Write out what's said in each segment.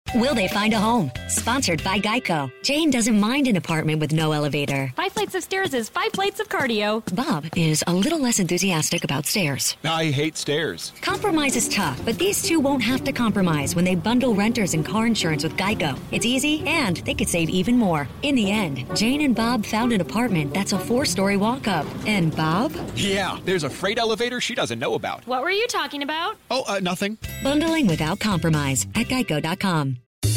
Will they find a home? Sponsored by Geico. Jane doesn't mind an apartment with no elevator. 5 flights of stairs is 5 plates of cardio. Bob is a little less enthusiastic about stairs. I hate stairs. Compromise is tough, but these two won't have to compromise when they bundle renters and car insurance with Geico. It's easy, and they could save even more. In the end, Jane and Bob found an apartment that's a 4-story walk-up. And Bob? Yeah, there's a freight elevator she doesn't know about. What were you talking about? Oh, nothing. Bundling without compromise at Geico.com.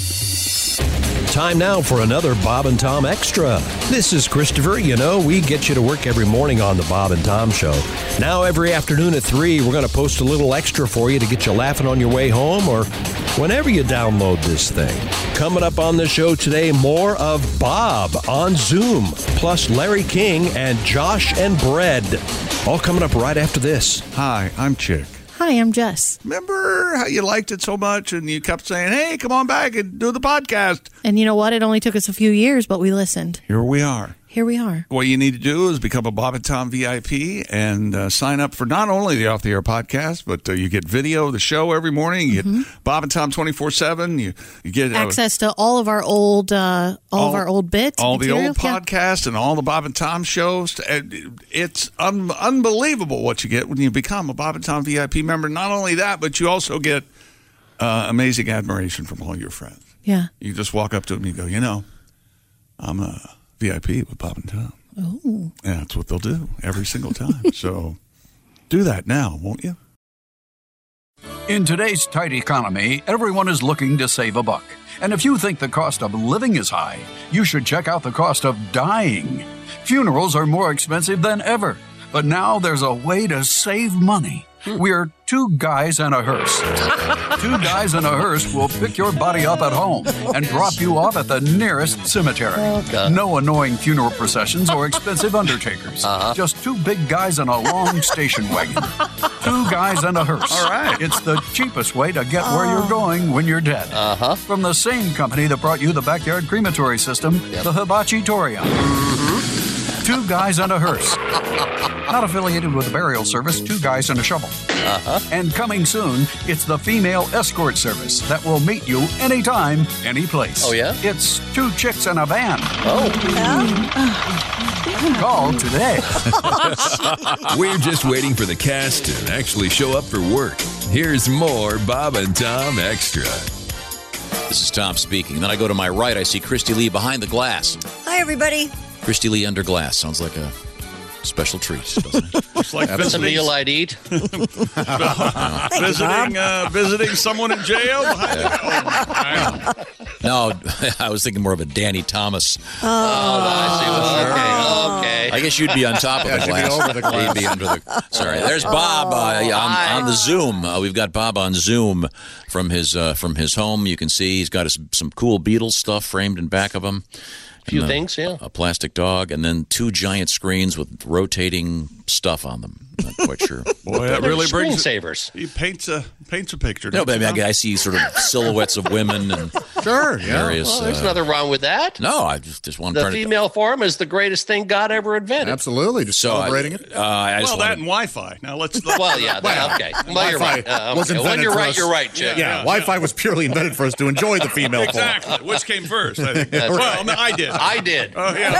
Time now for another Bob and Tom Extra. This is Christopher. You know, we get you to work every morning on the Bob and Tom Show. Now, every afternoon at 3, we're going to post a little extra for you to get you laughing on your way home or whenever you download this thing. Coming up on the show today, more of Bob on Zoom, plus Larry King and Josh and Bread. All coming up right after this. Hi, I'm Chick. Hi, I'm Jess. Remember how you liked it so much and you kept saying, hey, come on back and do the podcast? And you know what? It only took us a few years, but we listened. Here we are. Here we are. What you need to do is become a Bob and Tom VIP and sign up for not only the Off the Air podcast, but you get video of the show every morning. You get Bob and Tom 24/7. You get access to all of our old of our old bits, all material. the old podcasts, and all the Bob and Tom shows. It's unbelievable what you get when you become a Bob and Tom VIP member. Not only that, but you also get amazing admiration from all your friends. Yeah, you just walk up to them and you go, you know, I'm a VIP with Bob and Tom. Oh. And that's what they'll do every single time. So do that now, won't you? In today's tight economy, everyone is looking to save a buck. And if you think the cost of living is high, you should check out the cost of dying. Funerals are more expensive than ever. But now there's a way to save money. We're two guys and a hearse. Two guys and a hearse will pick your body up at home and drop you off at the nearest cemetery. No annoying funeral processions or expensive undertakers. Just two big guys and a long station wagon. Two guys and a hearse. All right. It's the cheapest way to get where you're going when you're dead. From the same company that brought you the backyard crematory system, the Hibachi-Torian. Two guys and a hearse. Not affiliated with the burial service, two guys and a shovel. And coming soon, it's the female escort service that will meet you anytime, any place. Oh, yeah? It's two chicks and a van. Oh. Call today. We're just waiting for the cast to actually show up for work. Here's more Bob and Tom Extra. This is Tom speaking. Then I go to my right, I see Christy Lee behind the glass. Hi, everybody. Christy Lee under glass. Sounds like a special treat, doesn't it? It's like That's a meal I'd eat. Visiting someone in jail. No, I was thinking more of a Danny Thomas. Okay. I guess you'd be on top of the glass. Be over the glass. He'd be under the. Sorry, there's Bob on the Zoom. We've got Bob on Zoom from his home. You can see he's got some cool Beatles stuff framed in back of him. Few things, yeah. A plastic dog, and then two giant screens with rotating stuff on them. Not quite sure. Boy, that really brings screensavers. He paints a picture. No, but I see sort of silhouettes of women and various. Well, there's nothing wrong with that. No, I just want the to. The female form is the greatest thing God ever invented. Absolutely, just celebrating it. That and Wi-Fi. Now let's. Well, yeah, okay. Well, you're right. When you're right, you're right, Jim. Yeah, Wi-Fi was purely invented for us to enjoy the female form. Exactly. Which came first? I think. Well, no, I did. I did. Oh yeah.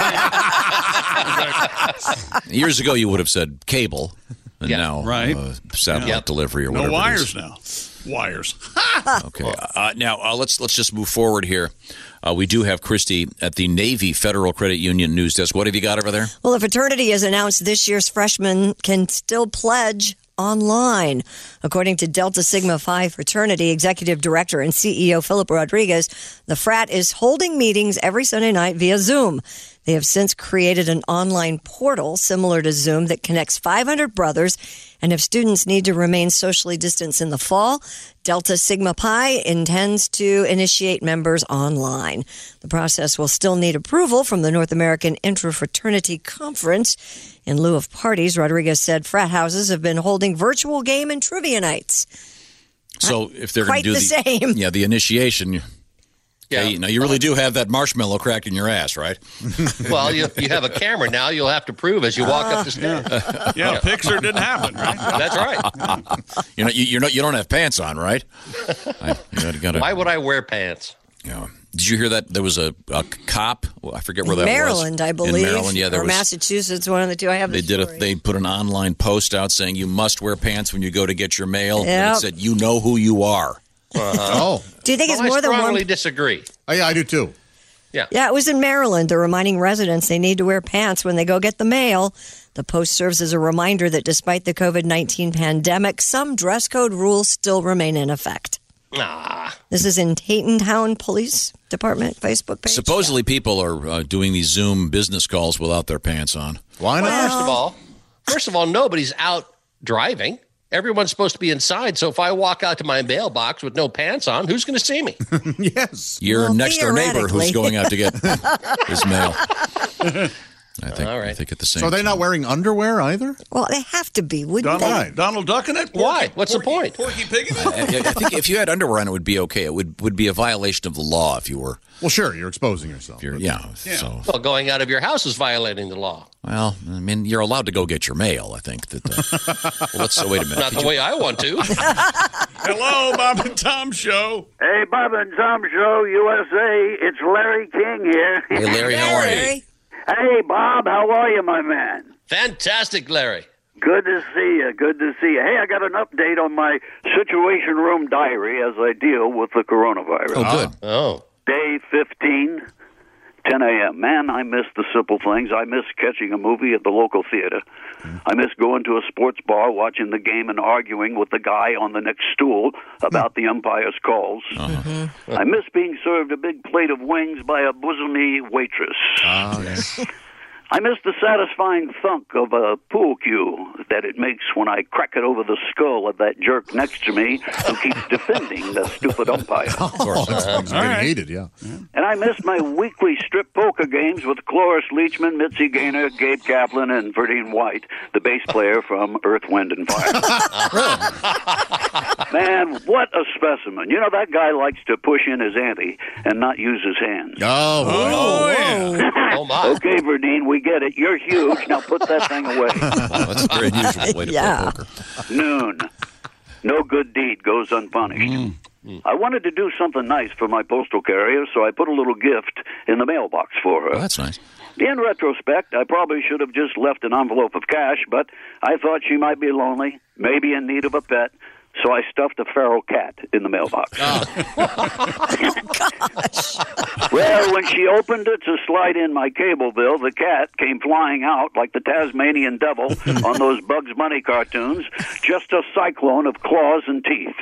Years ago, you would have said cable, and now satellite delivery or whatever. No wires now. Wires. Okay. Now let's just move forward here. We do have Christy at the Navy Federal Credit Union news desk. What have you got over there? Well, a fraternity has announced this year's freshmen can still pledge online. According to Delta Sigma Phi fraternity executive director and CEO Philip Rodriguez, the frat is holding meetings every Sunday night via Zoom. They have since created an online portal similar to Zoom that connects 500 brothers. And if students need to remain socially distanced in the fall, Delta Sigma Pi intends to initiate members online. The process will still need approval from the North American Interfraternity Conference. In lieu of parties, Rodriguez said frat houses have been holding virtual game and trivia nights. So if they're going to do same. The initiation. Yeah. Now you really do have that marshmallow cracked in your ass, right? Well, you have a camera now. You'll have to prove as you walk up the stairs. Yeah, picture didn't happen, right? That's right. You don't have pants on, right? Why would I wear pants? Yeah. Did you hear that there was a cop? Well, I forget where that Maryland, was. I believe. In Maryland, yeah, there or was. Massachusetts, one of the two. I have. They put an online post out saying you must wear pants when you go to get your mail. Yep. And it said you know who you are. Oh. Do you think it's more than one? I strongly disagree. Oh, yeah, I do too. Yeah. Yeah, it was in Maryland. They're reminding residents they need to wear pants when they go get the mail. The post serves as a reminder that despite the COVID-19 pandemic, some dress code rules still remain in effect. This is in Tatentown Police Department Facebook page. Supposedly people are doing these Zoom business calls without their pants on. Why not? Well, first of all, nobody's out driving. Everyone's supposed to be inside. So if I walk out to my mailbox with no pants on, who's going to see me? Yes. Your next door neighbor who's going out to get his mail. I think at the same So are they not wearing underwear either? Well, they have to be, wouldn't they? Donald Duck in it? Why? What's the point? Porky Pig in it? I think if you had underwear on, it would be okay. It would be a violation of the law if you were. Well, sure, you're exposing yourself. So. Well, going out of your house is violating the law. Well, I mean, you're allowed to go get your mail. I think that. Wait a minute. Not the way I want to. Hello, Bob and Tom Show. Hey, Bob and Tom Show, USA. It's Larry King here. Hey, Larry, how are you? Hey, Bob, how are you, my man? Fantastic, Larry. Good to see you. Good to see you. Hey, I got an update on my Situation Room diary as I deal with the coronavirus. Oh, good. Oh. Day 15, 10 a.m. Man, I miss the simple things. I miss catching a movie at the local theater. I miss going to a sports bar, watching the game, and arguing with the guy on the next stool about the umpire's calls. I miss being served a big plate of wings by a bosomy waitress. I miss the satisfying thunk of a pool cue that it makes when I crack it over the skull of that jerk next to me who keeps defending the stupid umpire. Of course. It's getting hated, yeah. And I miss my weekly strip poker games with Cloris Leachman, Mitzi Gaynor, Gabe Kaplan, and Verdine White, the bass player from Earth, Wind, and Fire. Man, what a specimen. You know, that guy likes to push in his ante and not use his hands. Yeah. Oh, my. Okay, Verdine, we get it. You're huge. Now put that thing away. That's a very unusual way to play poker. Noon. No good deed goes unpunished. I wanted to do something nice for my postal carrier, so I put a little gift in the mailbox for her. Oh, that's nice. In retrospect, I probably should have just left an envelope of cash, but I thought she might be lonely, maybe in need of a pet, so I stuffed a feral cat in the mailbox. Well, when she opened it to slide in my cable bill, the cat came flying out like the Tasmanian devil on those Bugs Bunny cartoons, just a cyclone of claws and teeth.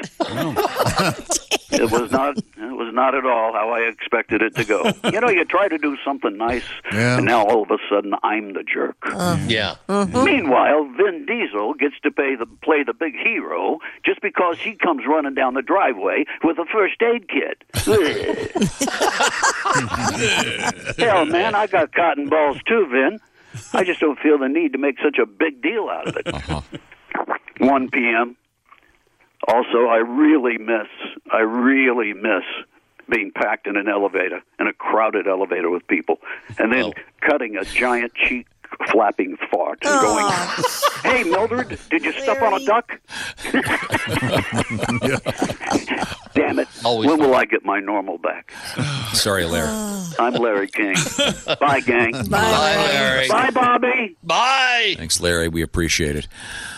It was not at all how I expected it to go. You know, you try to do something nice, and now all of a sudden I'm the jerk. Yeah. Meanwhile, Vin Diesel gets to play the big hero just because he comes running down the driveway with a first aid kit. Hell, man, I got cotton balls too, Vin. I just don't feel the need to make such a big deal out of it. 1 p.m. Also, I really miss being packed in an elevator, in a crowded elevator with people, and then cutting a giant cheek flapping fart and going, "Hey, Mildred, did you step on a duck?" Damn it. When will I get my normal back? Sorry, Larry. I'm Larry King. Bye, gang. Bye, Larry. Bye, Bobby. Bye. Thanks, Larry. We appreciate it.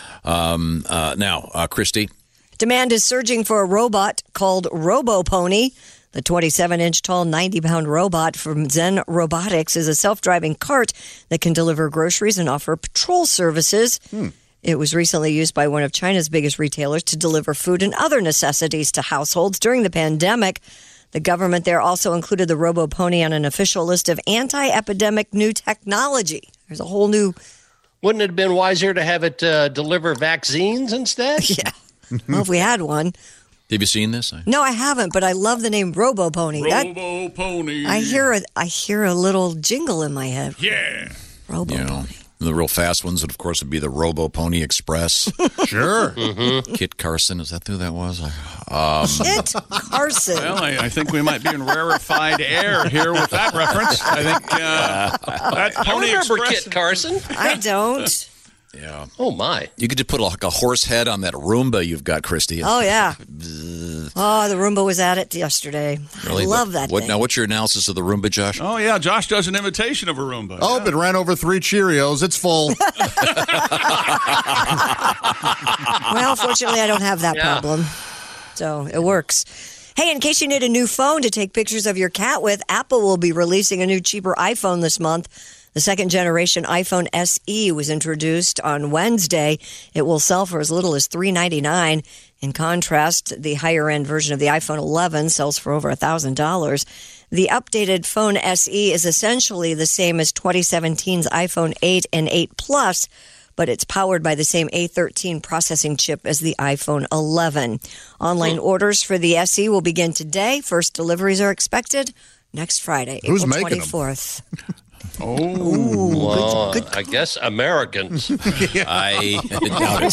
Now, Christy. Demand is surging for a robot called RoboPony. The 27-inch tall, 90-pound robot from Zen Robotics is a self-driving cart that can deliver groceries and offer patrol services. It was recently used by one of China's biggest retailers to deliver food and other necessities to households during the pandemic. The government there also included the RoboPony on an official list of anti-epidemic new technology. There's a whole new... Wouldn't it have been wiser to have it deliver vaccines instead? Yeah. Well, if we had one... Have you seen this? No, I haven't, but I love the name RoboPony. RoboPony. I hear a little jingle in my head. Yeah. RoboPony. You know, the real fast ones, of course, would be the RoboPony Express. Sure. Kit Carson, is that who that was? Kit Carson. Well, I think we might be in rarefied air here with that reference. I think that Pony I remember Express. Kit Carson. I don't. Yeah. Oh, my. You could just put like a horse head on that Roomba you've got, Christy. Oh, yeah. Oh, the Roomba was at it yesterday. Really? I love that thing. Now, what's your analysis of the Roomba, Josh? Oh, yeah. Josh does an imitation of a Roomba. Oh, it ran over 3 Cheerios. It's full. Well, fortunately, I don't have that problem. So it works. Hey, in case you need a new phone to take pictures of your cat with, Apple will be releasing a new, cheaper iPhone this month. The second-generation iPhone SE was introduced on Wednesday. It will sell for as little as $399. In contrast, the higher-end version of the iPhone 11 sells for over $1,000. The updated phone SE is essentially the same as 2017's iPhone 8 and 8 Plus, but it's powered by the same A13 processing chip as the iPhone 11. Online orders for the SE will begin today. First deliveries are expected next Friday, Who's April making 24th. Well, I guess Americans. I doubt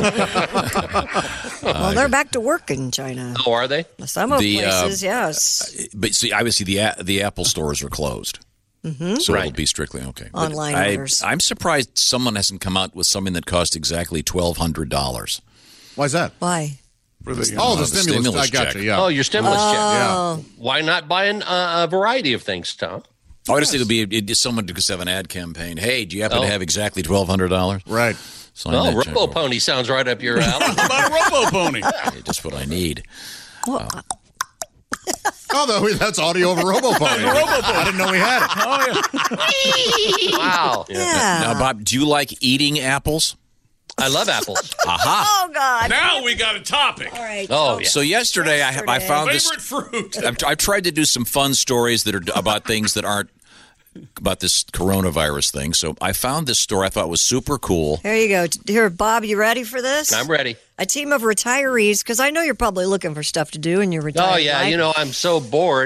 it. Well, they're back to work in China. Oh, are they? Some of places, yes. But see, obviously the Apple stores are closed. Mm-hmm. So it'll be strictly okay. But Online orders. I'm surprised someone hasn't come out with something that cost exactly $1,200. Why is that? Why? The stimulus. I got check. you. Yeah. Oh, your stimulus check. Yeah. Why not buy a variety of things, Tom? I just think someone could have an ad campaign. Hey, do you happen to have exactly $1,200? Right. Robo Pony sounds right up your alley. How about a Robo Pony? Just what I need. That's audio of a Robo Pony. I didn't know we had it. Oh, yeah. Wow. Now, Bob, do you like eating apples? I love apples. Aha. Oh, God. Now we got a topic. All right. Oh, yeah. So yesterday I found Favorite this. fruit. I tried to do some fun stories that are about things that aren't about this coronavirus thing. So I found this story I thought was super cool. There you go. Here, Bob, you ready for this? I'm ready. A team of retirees, because I know you're probably looking for stuff to do in your retirement. Oh, yeah. life. I'm so bored.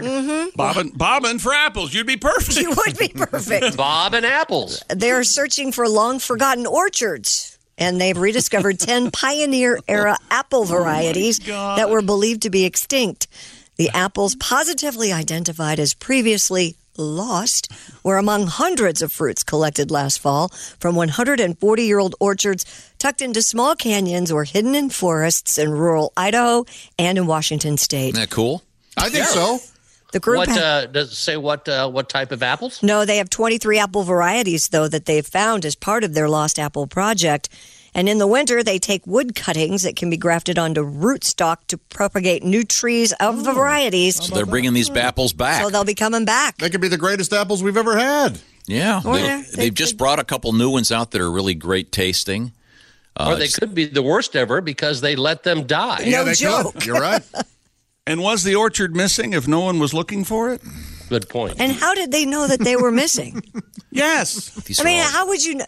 Bobbin for apples. You'd be perfect. You would be perfect. Bob and apples. They're searching for long-forgotten orchards. And they've rediscovered 10 pioneer-era apple varieties that were believed to be extinct. The apples positively identified as previously lost were among hundreds of fruits collected last fall from 140-year-old orchards tucked into small canyons or hidden in forests in rural Idaho and in Washington state. Isn't that cool? I think so. The group does it say what type of apples? No, they have 23 apple varieties, though, that they've found as part of their Lost Apple project. And in the winter, they take wood cuttings that can be grafted onto rootstock to propagate new trees of the varieties. So they're bringing these apples back. So they'll be coming back. They could be the greatest apples we've ever had. Yeah. They've just brought a couple new ones out that are really great tasting. Or they could be the worst ever because they let them die. No joke. Could. You're right. And was the orchard missing if no one was looking for it? Good point. And how did they know that they were missing? Yes. How would you know?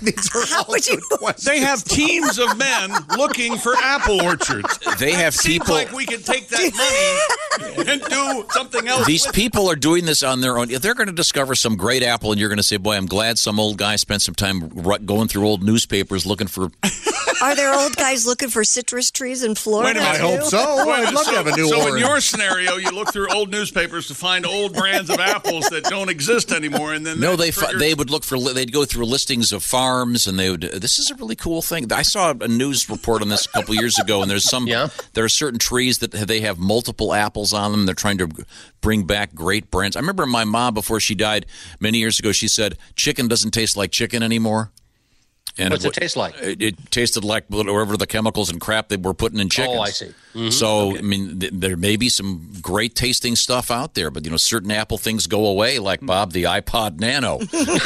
How would you? They have teams of men looking for apple orchards. They have Seems people. like we could take that money and do something else. These with people are doing this on their own. They're going to discover some great apple, and you're going to say, boy, I'm glad some old guy spent some time going through old newspapers looking for. Are there old guys looking for citrus trees in Florida? Wait a minute. I hope so. I'd love to have a new So orange. in your scenario, you look through old newspapers to find old brands of apples that don't exist anymore, and then they would look for. They'd go through listings of farms, and they would. This is a really cool thing. I saw a news report on this a couple years ago, and there's some. Yeah. There are certain trees that they have multiple apples on them. They're trying to bring back great brands. I remember my mom before she died many years ago. She said chicken doesn't taste like chicken anymore. And What's it taste like? It tasted like whatever the chemicals and crap they were putting in chickens. Oh, I see. Mm-hmm. So, I mean, there may be some great tasting stuff out there, but, certain Apple things go away, like, Bob, the iPod Nano.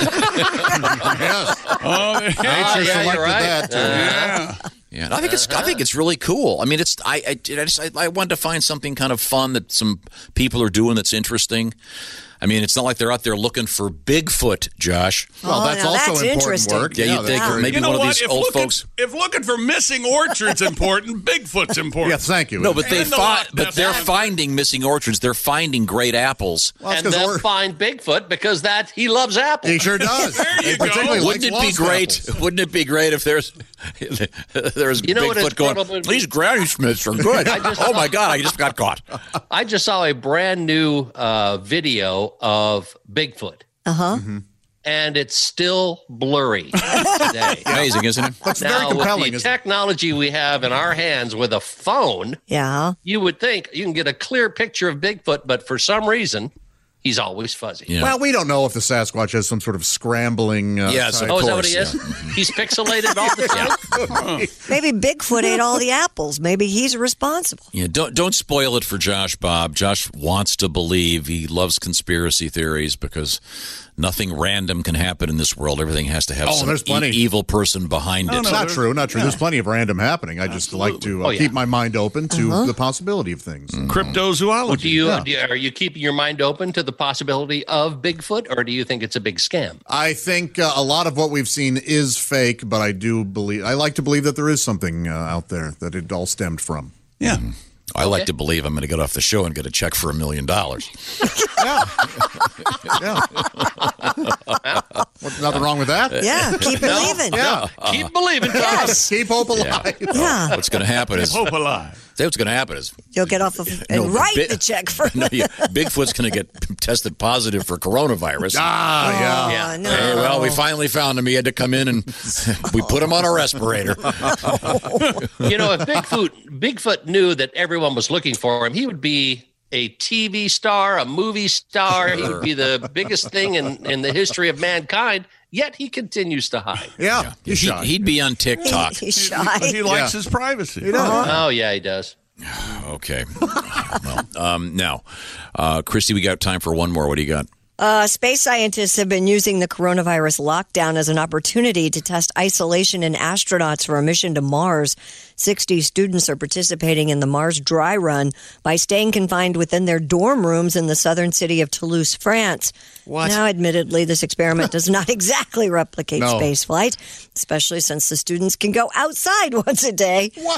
Yes. Nature selected that, too. Yeah. Yeah, I think it's really cool. I mean, I wanted to find something kind of fun that some people are doing that's interesting. I mean, it's not like they're out there looking for Bigfoot, Josh. Well, that's also important work. Yeah, you'd think maybe one of these old folks. If looking for missing orchards important, Bigfoot's important. Yeah, thank you. No, but they're finding missing orchards. They're finding great apples. Well, and they'll find Bigfoot because he loves apples. He sure does. There you go. Wouldn't it be great? Wouldn't it be great if there's Bigfoot going? These Granny Smiths are good. Oh my God! I just got caught. I just saw a brand new video of Bigfoot. Uh-huh. Mm-hmm. and it's still blurry today. Amazing, isn't it? That's very compelling. With the technology we have in our hands with a phone, you would think you can get a clear picture of Bigfoot, but for some reason, he's always fuzzy. Yeah. Well, we don't know if the Sasquatch has some sort of scrambling. Yes, type. is that what he is? He's pixelated all the time. Maybe Bigfoot ate all the apples. Maybe he's responsible. Yeah, don't spoil it for Josh, Bob. Josh wants to believe. He loves conspiracy theories because nothing random can happen in this world. Everything has to have some there's plenty. Evil person behind it. No, not true. Not true. Yeah. There's plenty of random happening. I just like to keep my mind open to the possibility of things. Cryptozoology. Well, are you keeping your mind open to the possibility of Bigfoot, or do you think it's a big scam? I think a lot of what we've seen is fake, but I like to believe that there is something out there that it all stemmed from. Yeah. I like to believe I'm going to get off the show and get a check for $1 million. What's nothing wrong with that? Yeah, keep believing. Yeah. Keep believing. Yes. Keep hope alive. Yeah. What's going to happen is hope alive. What's going to happen is You'll get off of and write the check for Bigfoot's going to get tested positive for coronavirus. Yeah. No. Hey, well, we finally found him. He had to come in and we put him on a respirator. You know, if Bigfoot knew that everyone was looking for him, he would be a TV star, a movie star. He would be the biggest thing in the history of mankind. Yet he continues to hide. Yeah. He's shy. He'd be on TikTok. He's shy. He likes his privacy. He does. Oh, yeah, he does. Okay. Well, now, Christy, we got time for one more. What do you got? Space scientists have been using the coronavirus lockdown as an opportunity to test isolation in astronauts for a mission to Mars. 60 students are participating in the Mars Dry Run by staying confined within their dorm rooms in the southern city of Toulouse, France. What? Now, admittedly, this experiment does not exactly replicate No. spaceflight, especially since the students can go outside once a day. What?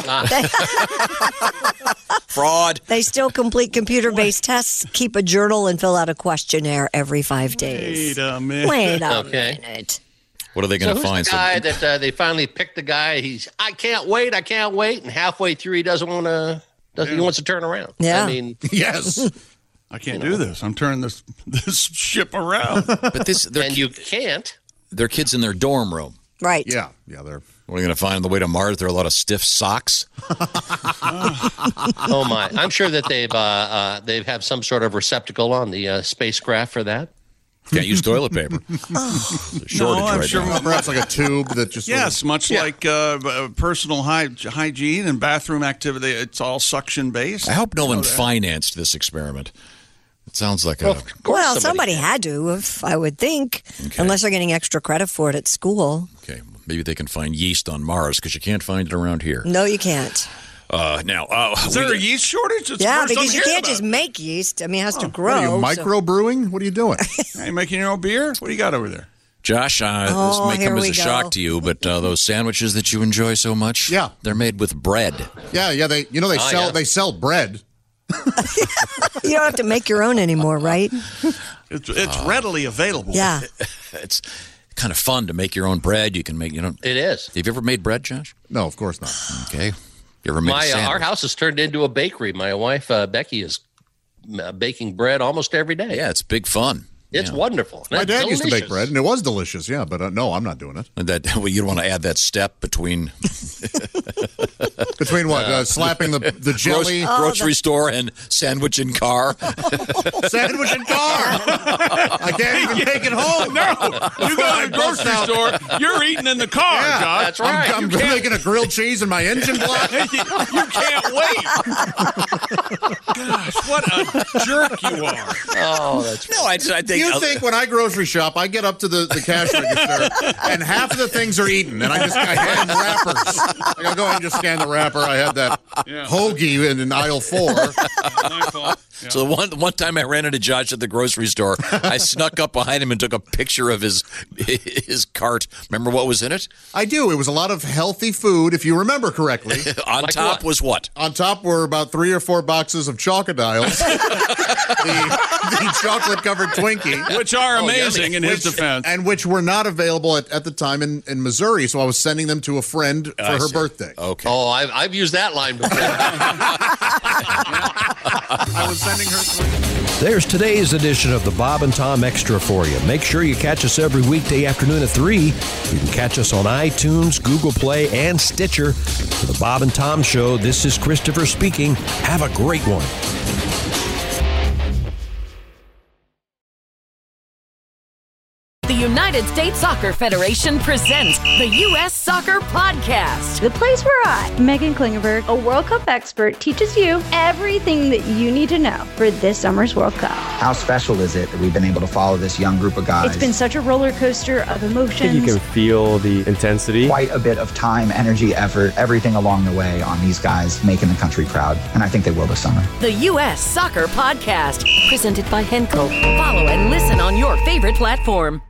Fraud. They still complete computer-based tests, keep a journal, and fill out a questionnaire every 5 days. Wait a minute. Wait a Okay. minute. What are they going to Who's find? the guy that they finally picked the guy? I can't wait, and halfway through he doesn't want to. He wants to turn around. Yeah. I mean, Yes. I can't do this. I'm turning this ship around. But you can't. They're kids in their dorm room. Right. Yeah. Yeah. They're. What are you going to find on the way to Mars? There are a lot of stiff socks. Oh my! I'm sure that they have some sort of receptacle on the spacecraft for that. Can't use toilet paper. Shortage I'm right sure now. Perhaps like a tube that just. Yes, much like personal hygiene and bathroom activity. It's all suction based. I hope no one financed this experiment. It sounds like Well, somebody had to, I would think, unless they're getting extra credit for it at school. Okay, maybe they can find yeast on Mars because you can't find it around here. No, you can't. Is there a yeast shortage? It's Yeah, the first because you I'm hearing can't just about make yeast. I mean, it has to What grow. are you, microbrewing? What are you doing? it. Are you making your own beer? What do you got over there? Josh, this may here come as we a go. shock to you, but those sandwiches that you enjoy so much, they're made with bread. Yeah. They sell bread. You don't have to make your own anymore, right? It's readily available. Yeah. It's kind of fun to make your own bread. You can make, It is. Have you ever made bread, Josh? No, of course not. Okay. You ever made a sandwich? Our house has turned into a bakery. My wife Becky is baking bread almost every day. Yeah, it's big fun. It's wonderful. My It's dad used to bake delicious. bread, and it was delicious. Yeah, but no, I'm not doing it. And you don't want to add that step between Between what? Slapping the jelly, grocery store and sandwich in car. sandwich and car. I can't even take it home. No, you go to the grocery store, you're eating in the car, Yeah, Josh. That's right. I'm making a grilled cheese in my engine block. You can't wait. Gosh, what a jerk you are. Oh, that's No, I think You think when I grocery shop, I get up to the cash register, and half of the things are eaten, and I hand wrappers. I go ahead and just scan the wrapper. I had that hoagie in aisle 4. My fault. Yeah. So the one time I ran into Josh at the grocery store, I snuck up behind him and took a picture of his cart. Remember what was in it? I do. It was a lot of healthy food, if you remember correctly. On Like top what? was what? On top were about 3 or 4 boxes of Chocodiles, the chocolate-covered Twinkie. Which are amazing in his defense. And which were not available at the time in Missouri, so I was sending them to a friend for her birthday. Okay. Oh, I've used that line before. I was sending her Twinkie. There's today's edition of the Bob and Tom Extra for you. Make sure you catch us every weekday afternoon at 3. You can catch us on iTunes, Google Play, and Stitcher. For the Bob and Tom Show, this is Christopher speaking. Have a great one. The United States Soccer Federation presents the U.S. Soccer Podcast. The place where I, Megan Klingenberg, a World Cup expert, teaches you everything that you need to know for this summer's World Cup. How special is it that we've been able to follow this young group of guys? It's been such a roller coaster of emotions. I think you can feel the intensity. Quite a bit of time, energy, effort, everything along the way on these guys making the country proud. And I think they will this summer. The U.S. Soccer Podcast, presented by Henkel. Follow and listen on your favorite platform.